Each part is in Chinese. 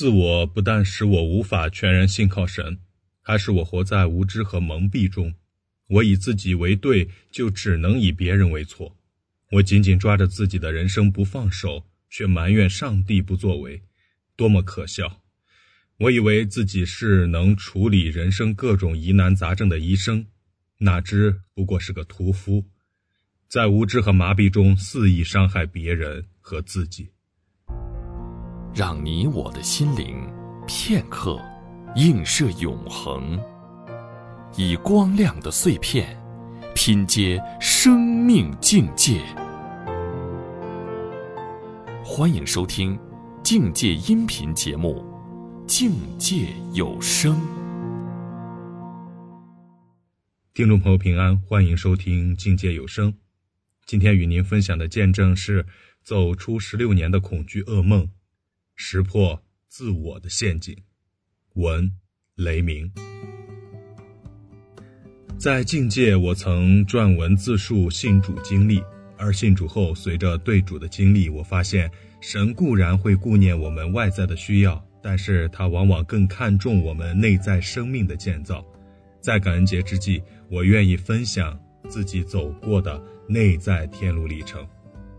自我不但使我无法全然信靠神，还使我活在无知和蒙蔽中。我以自己为对，就只能以别人为错。我紧紧抓着自己的人生不放手，却埋怨上帝不作为，多么可笑！我以为自己是能处理人生各种疑难杂症的医生，哪知不过是个屠夫，在无知和麻痹中肆意伤害别人和自己。 让你我的心灵片刻映射永恒，以光亮的碎片拼接生命境界。欢迎收听境界音频节目《境界有声》。 听众朋友平安，欢迎收听境界有声。今天与您分享的见证是走出16年的恐惧噩梦，识破自我的陷阱。文雷鸣。在境界，我曾撰文自述信主经历，而信主后，随着对主的经历，我发现神固然会顾念我们外在的需要，但是他往往更看重我们内在生命的建造。在感恩节之际，我愿意分享自己走过的内在天路历程。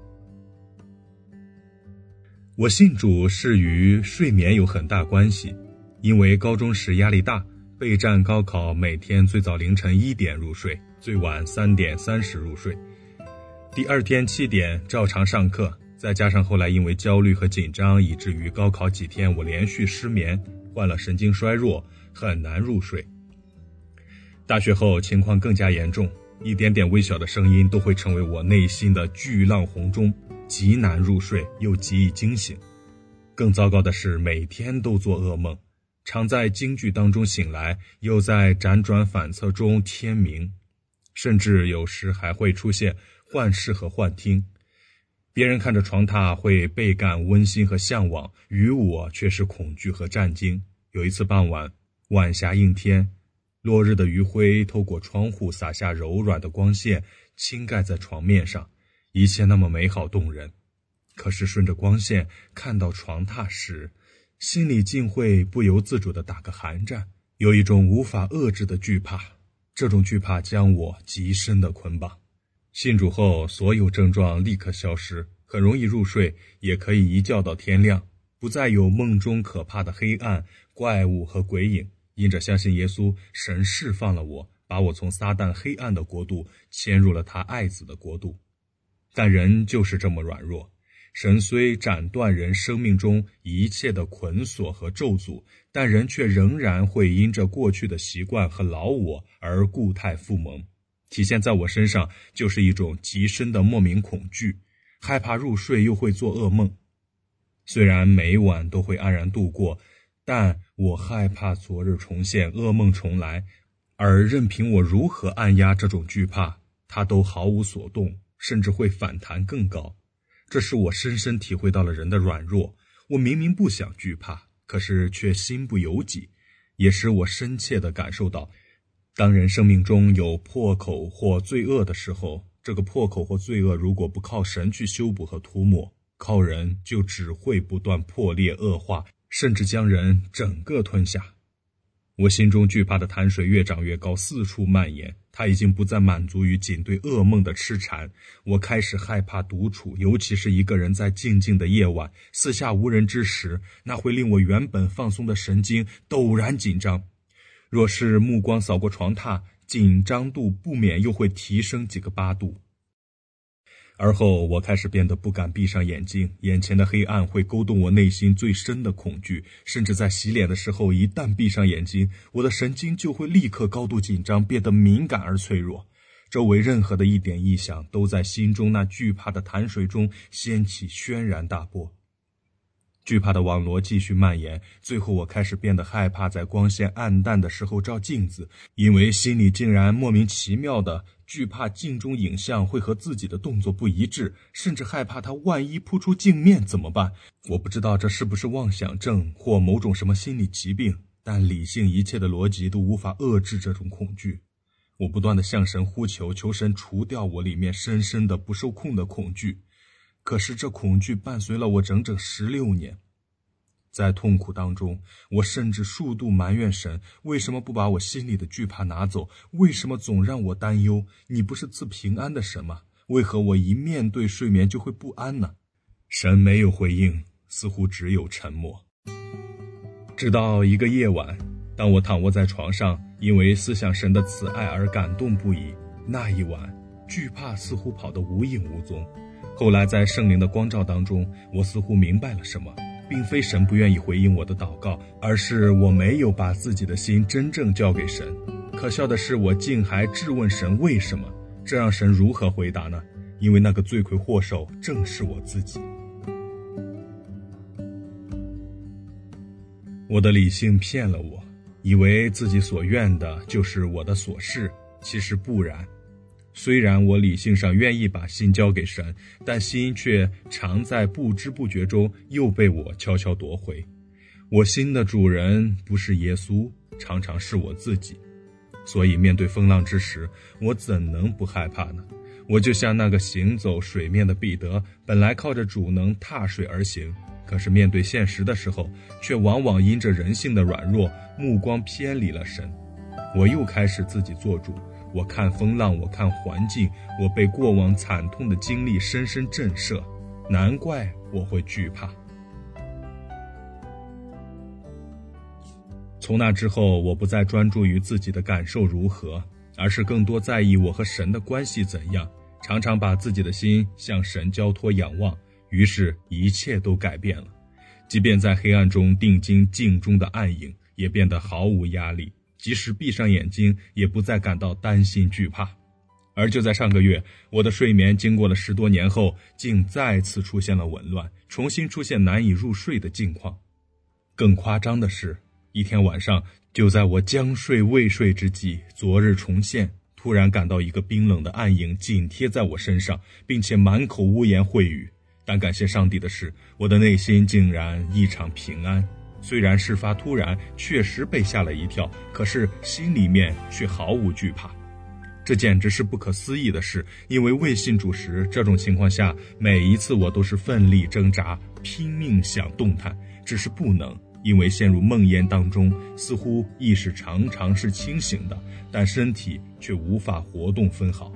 我信主是与睡眠有很大关系，因为高中时压力大，备战高考，每天最早凌晨1点入睡，最晚3点30入睡。第二天7点照常上课，再加上后来因为焦虑和紧张，以至于高考几天我连续失眠，患了神经衰弱，很难入睡。大学后情况更加严重，一点点微小的声音都会成为我内心的巨浪洪中，极难入睡，又极易惊醒。更糟糕的是，每天都做噩梦，常在惊惧当中醒来，又在辗转反侧中天明，甚至有时还会出现幻视和幻听。别人看着床榻会倍感温馨和向往，于我却是恐惧和战惊。有一次傍晚，晚霞映天，落日的余晖透过窗户洒下柔软的光线，倾盖在床面上，一切那么美好动人。可是顺着光线看到床榻时，心里竟会不由自主地打个寒战，有一种无法遏制的惧怕。这种惧怕将我极深地捆绑。信主后，所有症状立刻消失，很容易入睡，也可以一觉到天亮，不再有梦中可怕的黑暗、怪物和鬼影。因着相信耶稣，神释放了我，把我从撒旦黑暗的国度迁入了他爱子的国度。但人就是这么软弱，神虽斩断人生命中一切的捆锁和咒诅，但人却仍然会因着过去的习惯和老我而固态复萌。体现在我身上就是一种极深的莫名恐惧，害怕入睡又会做噩梦。虽然每晚都会安然度过，但我害怕昨日重现，噩梦重来，而任凭我如何按压这种惧怕，它都毫无所动，甚至会反弹更高。这使我深深体会到了人的软弱。我明明不想惧怕，可是却心不由己，也使我深切地感受到，当人生命中有破口或罪恶的时候，这个破口或罪恶如果不靠神去修补和涂抹，靠人就只会不断破裂恶化，甚至将人整个吞下。我心中惧怕的潭水越长越高，四处蔓延，它已经不再满足于仅对噩梦的痴缠。我开始害怕独处，尤其是一个人在静静的夜晚，四下无人之时，那会令我原本放松的神经陡然紧张。若是目光扫过床榻，紧张度不免又会提升几个8度。而后我开始变得不敢闭上眼睛，眼前的黑暗会勾动我内心最深的恐惧，甚至在洗脸的时候，一旦闭上眼睛，我的神经就会立刻高度紧张，变得敏感而脆弱。周围任何的一点异响都在心中那惧怕的潭水中掀起轩然大波。惧怕的网罗继续蔓延，最后我开始变得害怕在光线暗淡的时候照镜子，因为心里竟然莫名其妙的惧怕镜中影像会和自己的动作不一致，甚至害怕它万一扑出镜面怎么办。我不知道这是不是妄想症或某种什么心理疾病，但理性一切的逻辑都无法遏制这种恐惧。我不断地向神呼求，求神除掉我里面深深的不受控的恐惧。可是这恐惧伴随了我整整16年。 在痛苦当中，我甚至数度埋怨神，为什么不把我心里的惧怕拿走？为什么总让我担忧？你不是赐平安的神吗？为何我一面对睡眠就会不安呢？神没有回应，似乎只有沉默。直到一个夜晚，当我躺卧在床上，因为思想神的慈爱而感动不已，那一晚惧怕似乎跑得无影无踪。后来在圣灵的光照当中，我似乎明白了什么，并非神不愿意回应我的祷告，而是我没有把自己的心真正交给神。可笑的是，我竟还质问神为什么，这让神如何回答呢？因为那个罪魁祸首正是我自己。我的理性骗了我，以为自己所愿的就是我的所是，其实不然。虽然我理性上愿意把心交给神，但心却常在不知不觉中又被我悄悄夺回。我心的主人不是耶稣，常常是我自己。所以面对风浪之时，我怎能不害怕呢？我就像那个行走水面的彼得，本来靠着主能踏水而行，可是面对现实的时候，却往往因着人性的软弱，目光偏离了神。我又开始自己做主，我看风浪，我看环境，我被过往惨痛的经历深深震慑，难怪我会惧怕。从那之后，我不再专注于自己的感受如何，而是更多在意我和神的关系怎样，常常把自己的心向神交托仰望，于是一切都改变了。即便在黑暗中定睛镜中的暗影，也变得毫无压力，即使闭上眼睛，也不再感到担心惧怕。而就在上个月，我的睡眠经过了10多年后，竟再次出现了紊乱，重新出现难以入睡的境况。更夸张的是，一天晚上，就在我将睡未睡之际，昨日重现，突然感到一个冰冷的暗影紧贴在我身上，并且满口污言秽语。但感谢上帝的是，我的内心竟然异常平安。虽然事发突然，确实被吓了一跳，可是心里面却毫无惧怕。这简直是不可思议的事，因为未信主时，这种情况下，每一次我都是奋力挣扎，拼命想动弹，只是不能，因为陷入梦魇当中，似乎意识常常是清醒的，但身体却无法活动分毫。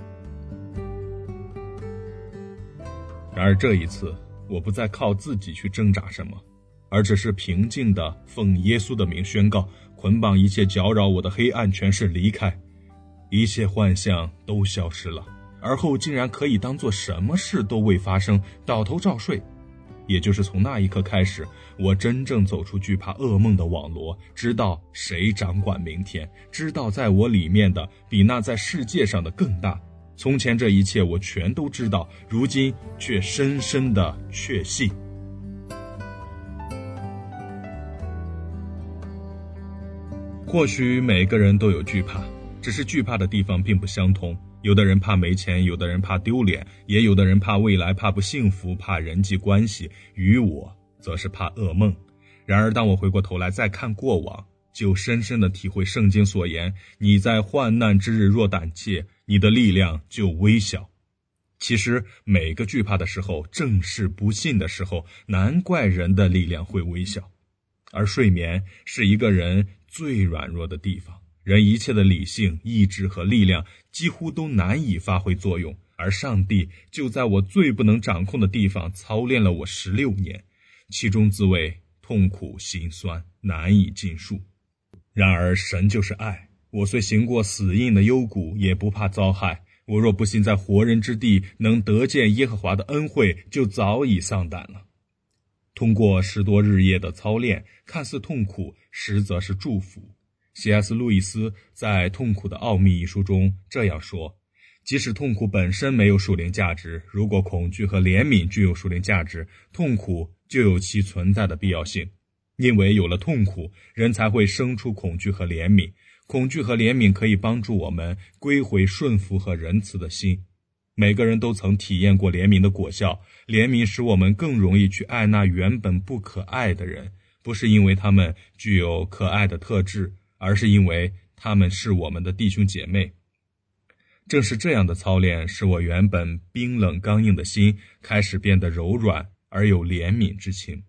然而这一次，我不再靠自己去挣扎什么，而只是平静地奉耶稣的名宣告，捆绑一切搅扰我的黑暗权势离开，一切幻象都消失了，而后竟然可以当作什么事都未发生，倒头照睡。也就是从那一刻开始，我真正走出惧怕噩梦的网罗，知道谁掌管明天，知道在我里面的比那在世界上的更大。从前这一切我全都知道，如今却深深的确信。或许每个人都有惧怕，只是惧怕的地方并不相同。有的人怕没钱，有的人怕丢脸，也有的人怕未来，怕不幸福，怕人际关系，于我则是怕噩梦。然而当我回过头来再看过往，就深深地体会圣经所言，你在患难之日若胆怯，你的力量就微小。其实每个惧怕的时候，正是不信的时候，难怪人的力量会微小。而睡眠是一个人最软弱的地方，人一切的理性、意志和力量几乎都难以发挥作用，而上帝就在我最不能掌控的地方操练了我16年，其中滋味痛苦心酸，难以尽述。然而神就是爱，我虽行过死荫的幽谷，也不怕遭害。我若不信在活人之地能得见耶和华的恩惠，就早已丧胆了。通过10多日夜的操练，看似痛苦，实则是祝福。C.S. 路易斯在《痛苦的奥秘》一书中这样说，即使痛苦本身没有属灵价值，如果恐惧和怜悯具有属灵价值，痛苦就有其存在的必要性。因为有了痛苦，人才会生出恐惧和怜悯，恐惧和怜悯可以帮助我们归回顺服和仁慈的心。每个人都曾体验过怜悯的果效，怜悯使我们更容易去爱那原本不可爱的人，不是因为他们具有可爱的特质，而是因为他们是我们的弟兄姐妹。正是这样的操练，使我原本冰冷刚硬的心开始变得柔软而有怜悯之情。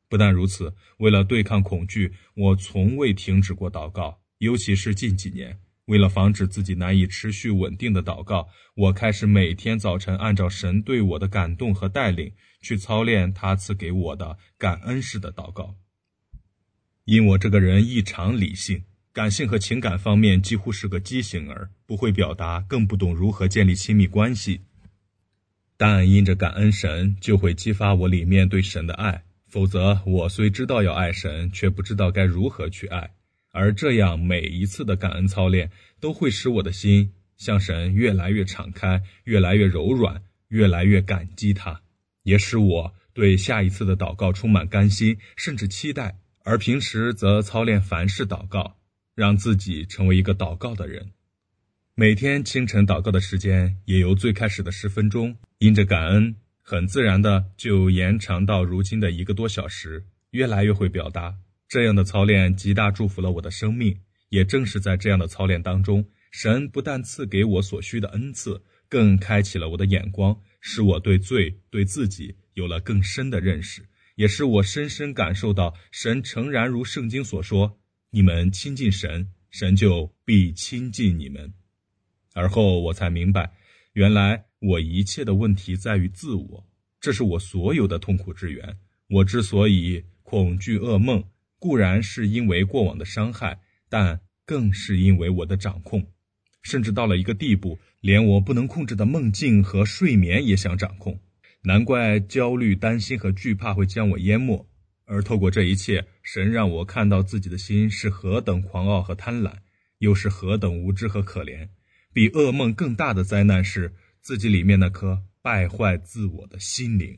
不但如此，为了对抗恐惧，我从未停止过祷告，尤其是近几年，为了防止自己难以持续稳定的祷告，我开始每天早晨按照神对我的感动和带领，去操练他赐给我的感恩式的祷告。因我这个人异常理性，感性和情感方面几乎是个畸形儿，不会表达，更不懂如何建立亲密关系。但因着感恩神，就会激发我里面对神的爱，否则我虽知道要爱神，却不知道该如何去爱。而这样每一次的感恩操练，都会使我的心向神越来越敞开，越来越柔软，越来越感激他，也使我对下一次的祷告充满甘心，甚至期待。而平时则操练凡事祷告，让自己成为一个祷告的人。每天清晨祷告的时间也由最开始的10分钟，因着感恩，很自然的就延长到如今的1个多小时，越来越会表达。这样的操练极大祝福了我的生命，也正是在这样的操练当中，神不但赐给我所需的恩赐，更开启了我的眼光，使我对罪、对自己有了更深的认识，也使我深深感受到神诚然如圣经所说，你们亲近神，神就必亲近你们。而后我才明白，原来我一切的问题在于自我，这是我所有的痛苦之源。我之所以恐惧噩梦，固然是因为过往的伤害，但更是因为我的掌控，甚至到了一个地步，连我不能控制的梦境和睡眠也想掌控。难怪焦虑、担心和惧怕会将我淹没。而透过这一切，神让我看到自己的心是何等狂傲和贪婪，又是何等无知和可怜。比噩梦更大的灾难是自己里面那颗败坏自我的心灵。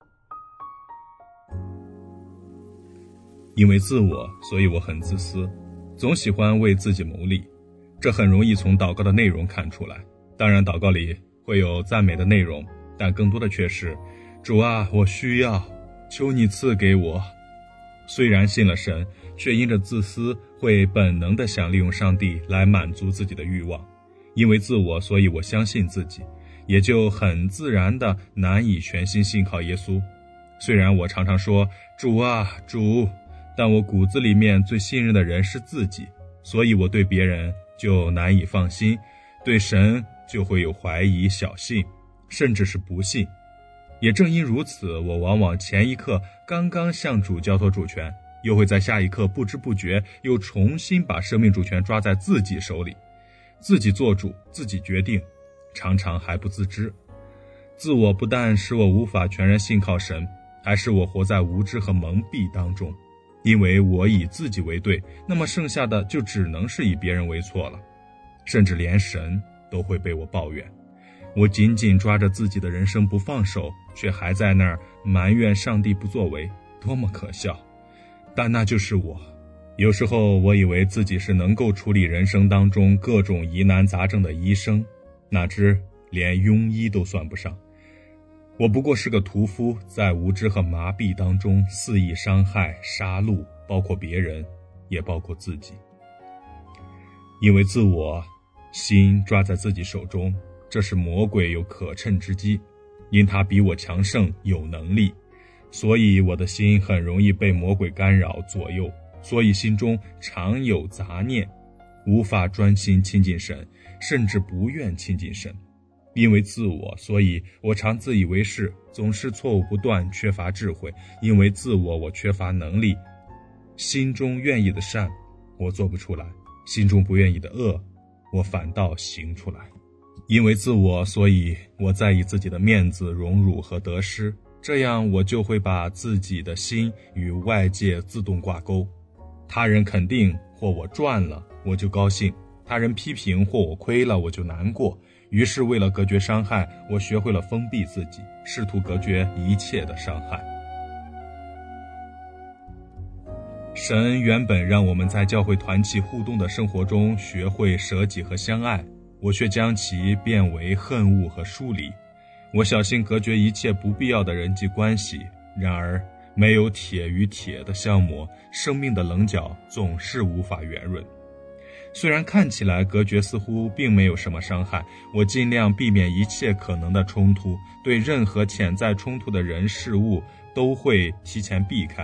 因为自我，所以我很自私，总喜欢为自己谋利，这很容易从祷告的内容看出来。当然祷告里会有赞美的内容，但更多的却是主啊，我需要，求你赐给我。虽然信了神，却因着自私会本能地想利用上帝来满足自己的欲望。因为自我，所以我相信自己，也就很自然地难以全心信靠耶稣。虽然我常常说主啊主，但我骨子里面最信任的人是自己，所以我对别人就难以放心，对神就会有怀疑、小信，甚至是不信。也正因如此，我往往前一刻刚刚向主交托主权，又会在下一刻不知不觉又重新把生命主权抓在自己手里，自己做主，自己决定，常常还不自知。自我不但使我无法全然信靠神，还使我活在无知和蒙蔽当中。因为我以自己为对，那么剩下的就只能是以别人为错了，甚至连神都会被我抱怨。我紧紧抓着自己的人生不放手，却还在那儿埋怨上帝不作为，多么可笑。但那就是我。有时候我以为自己是能够处理人生当中各种疑难杂症的医生，哪知连庸医都算不上。我不过是个屠夫，在无知和麻痹当中肆意伤害、杀戮，包括别人，也包括自己。因为自我，心抓在自己手中，这是魔鬼有可乘之机，因他比我强盛，有能力，所以我的心很容易被魔鬼干扰左右，所以心中常有杂念，无法专心亲近神，甚至不愿亲近神。因为自我，所以我常自以为是，总是错误不断，缺乏智慧。因为自我，我缺乏能力。心中愿意的善，我做不出来；心中不愿意的恶，我反倒行出来。因为自我，所以我在意自己的面子、荣辱和得失，这样我就会把自己的心与外界自动挂钩。他人肯定或我赚了，我就高兴；他人批评或我亏了，我就难过。于是为了隔绝伤害，我学会了封闭自己，试图隔绝一切的伤害。神原本让我们在教会团契互动的生活中学会舍己和相爱，我却将其变为恨恶和疏离。我小心隔绝一切不必要的人际关系，然而没有铁与铁的相磨，生命的棱角总是无法圆润。虽然看起来隔绝似乎并没有什么伤害，我尽量避免一切可能的冲突，对任何潜在冲突的人事物都会提前避开，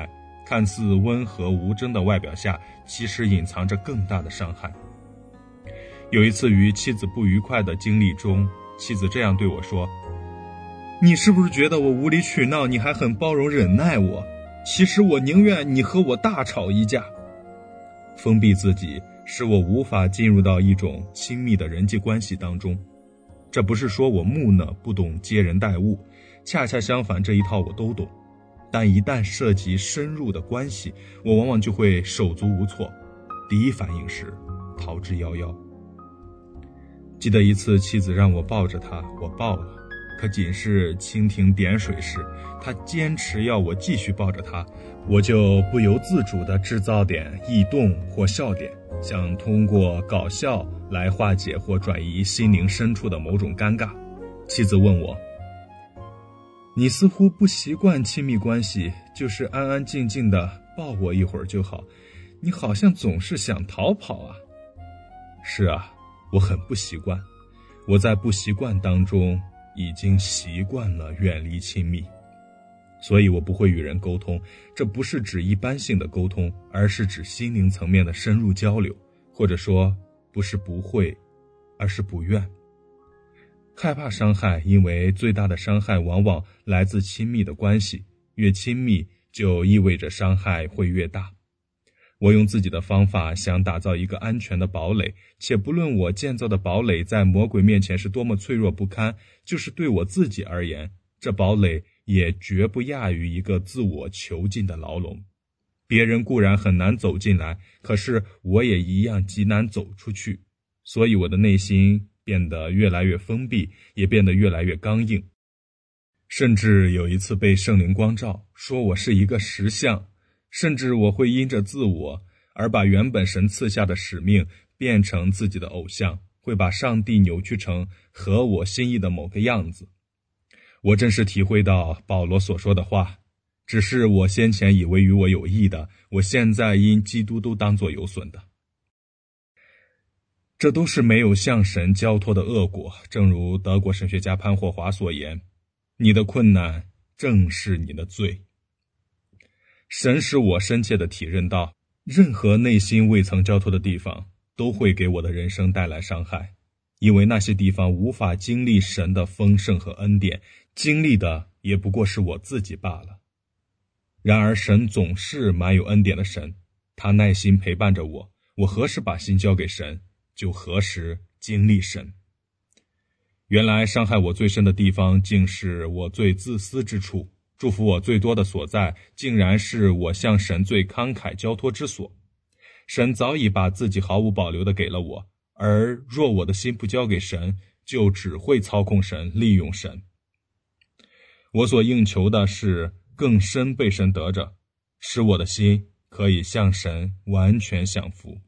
看似温和无争的外表下，其实隐藏着更大的伤害。有一次与妻子不愉快的经历中，妻子这样对我说：你是不是觉得我无理取闹，你还很包容忍耐我？其实我宁愿你和我大吵一架。封闭自己使我无法进入到一种亲密的人际关系当中。这不是说我木讷不懂接人待物，恰恰相反，这一套我都懂。但一旦涉及深入的关系，我往往就会手足无措，第一反应是逃之夭夭。记得一次妻子让我抱着她，我抱了，可仅是蜻蜓点水时，她坚持要我继续抱着她，我就不由自主地制造点异动或笑点，想通过搞笑来化解或转移心灵深处的某种尴尬。妻子问我：你似乎不习惯亲密关系，就是安安静静地抱我一会儿就好，你好像总是想逃跑啊。是啊，我很不习惯，我在不习惯当中已经习惯了远离亲密，所以我不会与人沟通。这不是指一般性的沟通，而是指心灵层面的深入交流，或者说不是不会，而是不愿。害怕伤害，因为最大的伤害往往来自亲密的关系，越亲密就意味着伤害会越大。我用自己的方法想打造一个安全的堡垒，且不论我建造的堡垒在魔鬼面前是多么脆弱不堪，就是对我自己而言，这堡垒也绝不亚于一个自我囚禁的牢笼。别人固然很难走进来，可是我也一样极难走出去，所以我的内心变得越来越封闭，也变得越来越刚硬。甚至有一次被圣灵光照，说我是一个石像，甚至我会因着自我而把原本神赐下的使命变成自己的偶像，会把上帝扭曲成合我心意的某个样子。我真是体会到保罗所说的话，只是我先前以为与我有益的，我现在因基督都当作有损的。这都是没有向神交托的恶果，正如德国神学家潘霍华所言，你的困难正是你的罪。神使我深切地体认到，任何内心未曾交托的地方都会给我的人生带来伤害，因为那些地方无法经历神的丰盛和恩典，经历的也不过是我自己罢了。然而神总是满有恩典的神，他耐心陪伴着我，我何时把心交给神，就何时经历神。原来伤害我最深的地方，竟是我最自私之处，祝福我最多的所在，竟然是我向神最慷慨交托之所。神早已把自己毫无保留地给了我，而若我的心不交给神，就只会操控神，利用神。我所应求的是更深被神得着，使我的心可以向神完全降服。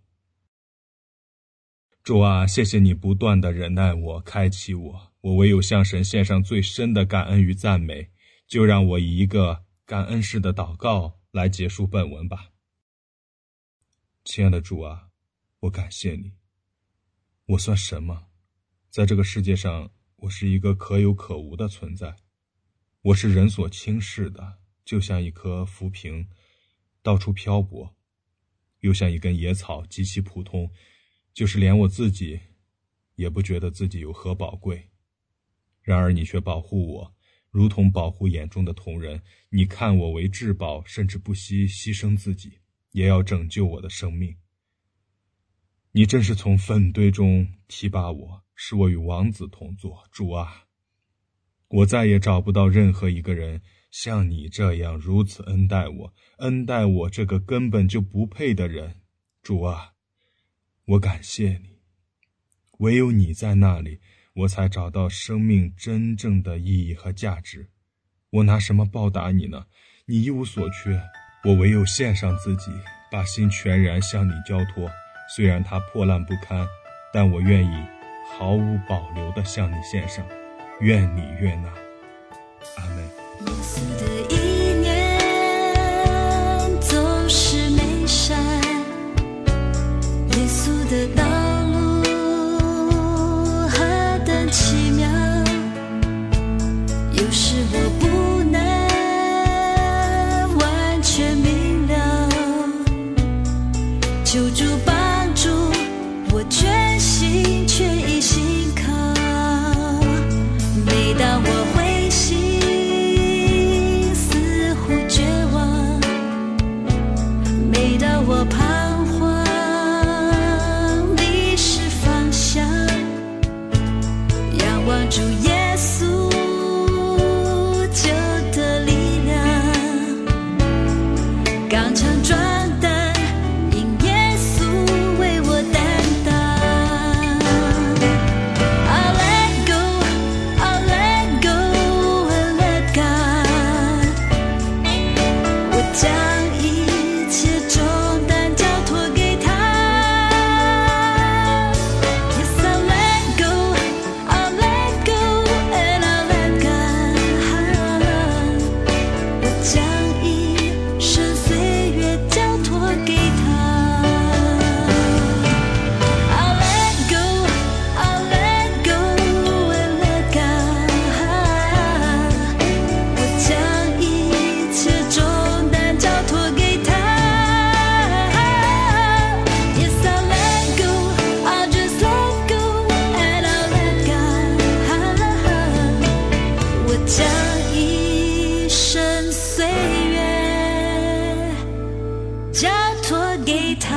主啊，谢谢你不断地忍耐我，开启我，我唯有向神献上最深的感恩与赞美。就让我以一个感恩式的祷告来结束本文吧。亲爱的主啊，我感谢你。我算什么？在这个世界上，我是一个可有可无的存在。我是人所轻视的，就像一颗浮萍，到处漂泊，又像一根野草，极其普通，就是连我自己也不觉得自己有何宝贵。然而你却保护我，如同保护眼中的瞳人，你看我为至宝，甚至不惜牺牲自己，也要拯救我的生命。你真是从粪堆中提拔我，使我与王子同坐。主啊，我再也找不到任何一个人像你这样如此恩待我，恩待我这个根本就不配的人。主啊，我感谢你，唯有你在那里，我才找到生命真正的意义和价值。我拿什么报答你呢？你一无所缺，我唯有献上自己，把心全然向你交托。虽然它破烂不堪，但我愿意毫无保留地向你献上，愿你悦纳。阿们。 耶稣的意念总是美善，耶稣的道奇妙，有时我不能完全明了， 求主帮助我，全心全意信靠。每当我灰心似乎绝望，每当我彷徨迷失方向，仰望主耶稣救的力量，刚强壮胆，因耶稣为我担当。I'll let go, I'll let go, and let God。 我将一切重担交托给他。Yes, I'll let go, I'll let go, and I'll let God。 我将一生岁月交托给他。I'll let go, I'll let go, and let God。 我将一切重担交托给他。Yes, I'll let go, I'll just let go, and I'll let God。 我将一生岁月交托给他。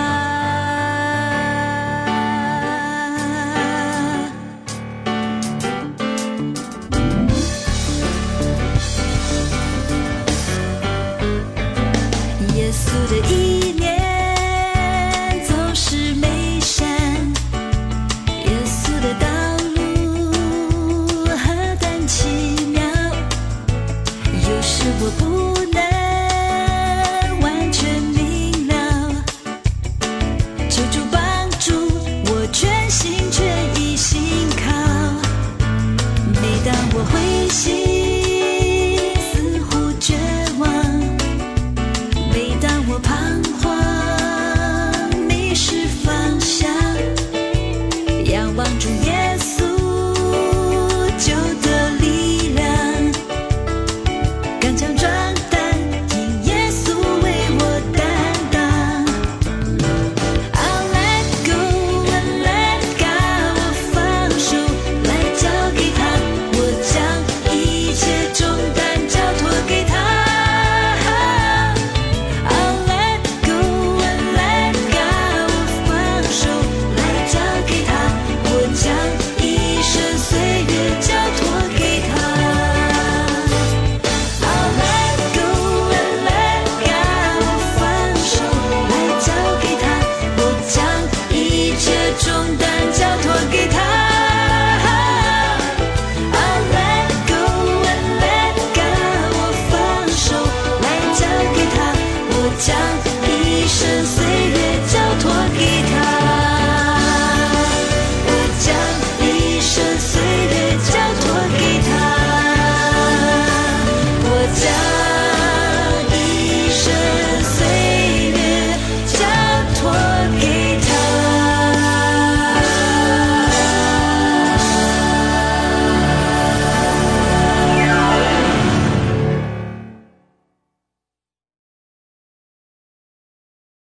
耶稣的意念总是美善，耶稣的道路何等奇妙，有时我不能完全明了，求主帮助我，全心全意信靠。每当我灰心